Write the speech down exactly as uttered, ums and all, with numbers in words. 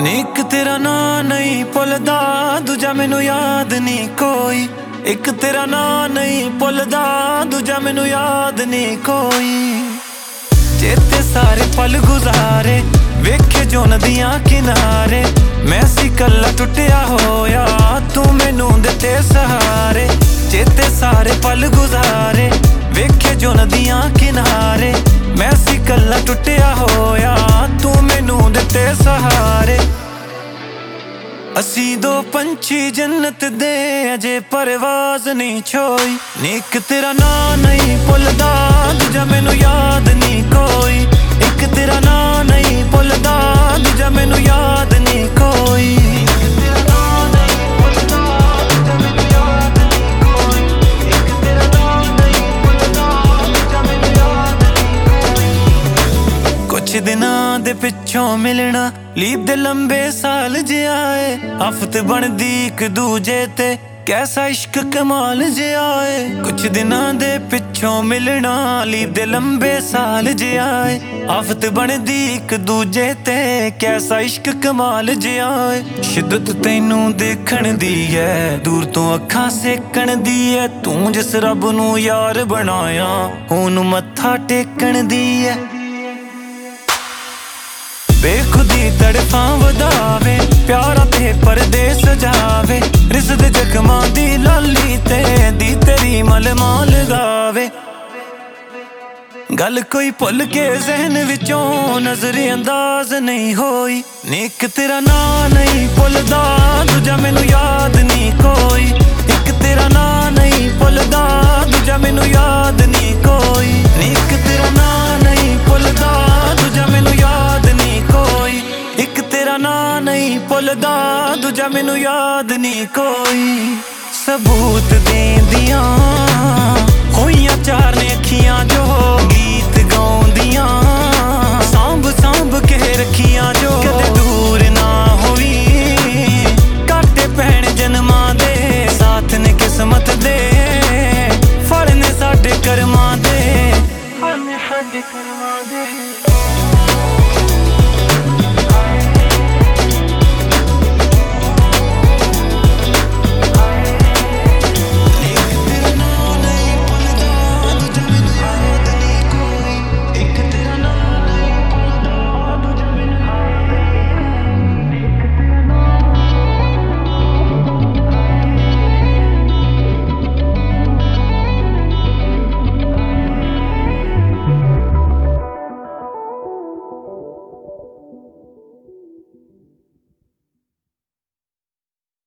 नी एक तेरा ना नहीं भुलदा दूजा मैनू याद नहीं कोई। एक तेरा ना नहीं भुलदा दूजा मैनू याद नहीं कोई। चेते सारे पल गुजारे वेखे जो नदियां किनारे। मैं सी कल्ला टुटिया होया तू मैनू दिते सहारे। चेते सारे पल गुजारे वेखे जो नदियां किनारे। मैं सी कल्ला टुटिया होया तू मैनू दिते सहारे। असी दो पंछी जन्नत दे अजे परवाज नहीं छोई। नी एक तेरा ना नहीं भुलदा दूजा मैनू याद नहीं कोई। एक तेरा ना नहीं भुलदा दूजा मैनू याद नहीं कोई। कुछ दिनां दे पिछों मिलना लीप दे लंबे साल जे आए। आफत बनदी एक दूजे ते कैसा इश्क कमाल जे आए। कुछ दिनां दे पिछों मिलना लीप दे लंबे साल जे आए। आफत बनदी एक दूजे ते कैसा इश्क कमाल जे आए। शिद्दत तैनू देखण दी है दूर तो अखां सेकण दी है। तू जिस रब नू यार बनाया ओनू मत्था टेकण दी है। बेखुदी तड़फां वधावे प्यारा ते परदेस सजावे। रिसद जख्मां दी लाली ते दी तेरी मलमां लगावे। गल कोई भुल के जहन विचों नजर अंदाज नहीं होई। नी एक तेरा ना नहीं भुलदा दूजा मैनू याद नहीं कोई। एक तेरा ना नहीं भुलदा दूजा मैनू याद नहीं कोई। नी एक तेरा ना नहीं भुलदा दूजा मैनू याद नहीं कोई। एक तेरा ना नहीं भुलदा दूजा मैनू याद नहीं कोई। सबूत देंदियां होइयां चार ने अखियां जो गीत गाउंदियां।